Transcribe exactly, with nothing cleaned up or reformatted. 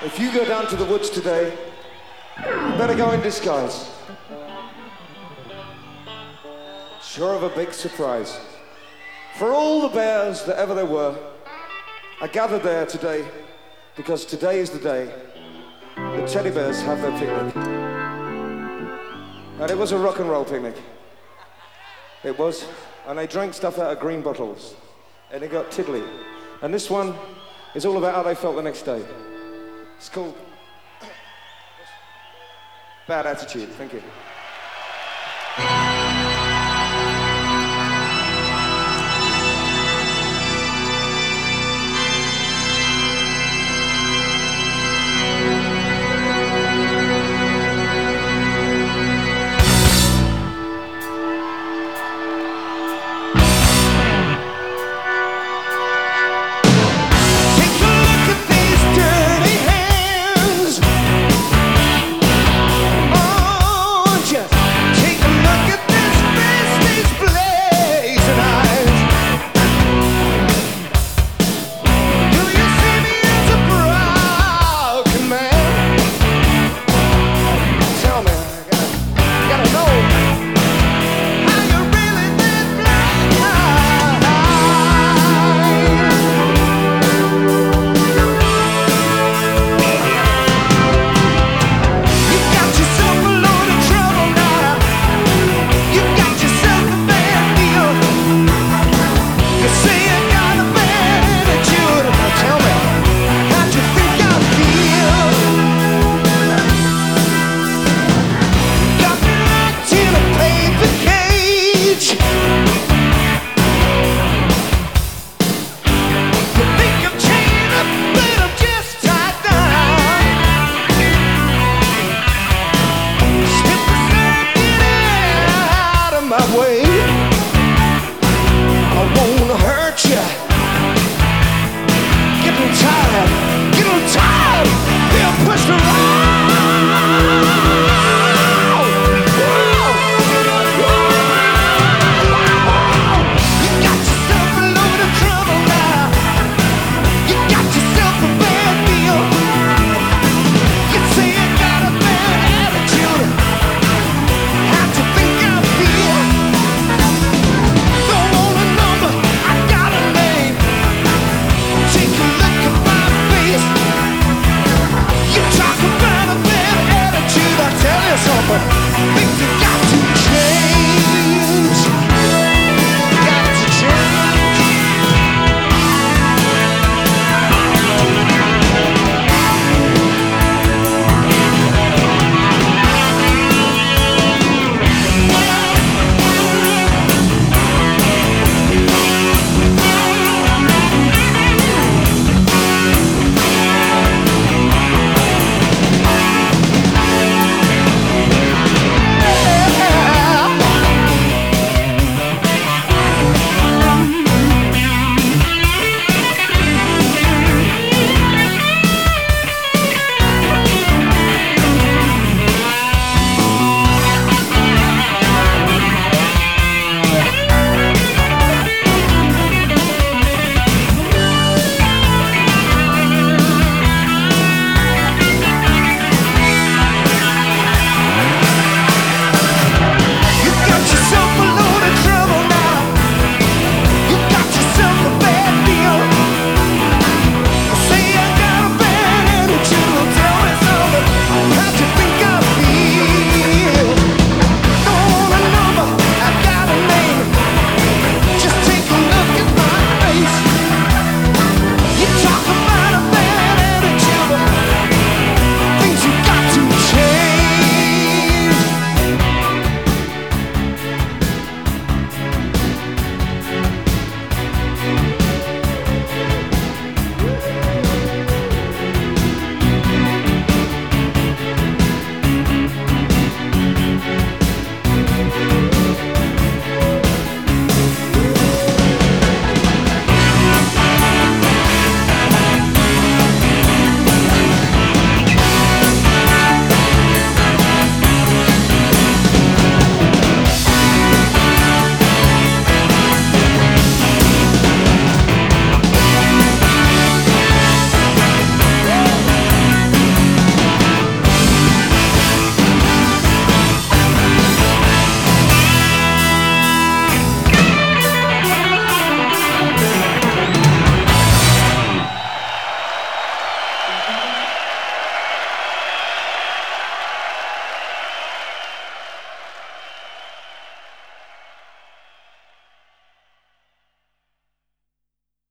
If you go down to the woods today, you better go in disguise. Sure of a big surprise. For all the bears that ever there were, are gathered there today because today is the day the teddy bears have their picnic. And it was a rock and roll picnic. It was. And they drank stuff out of green bottles. And they got tiddly. And this one is all about how they felt the next day. It's called Bad Attitude. Thank you. Say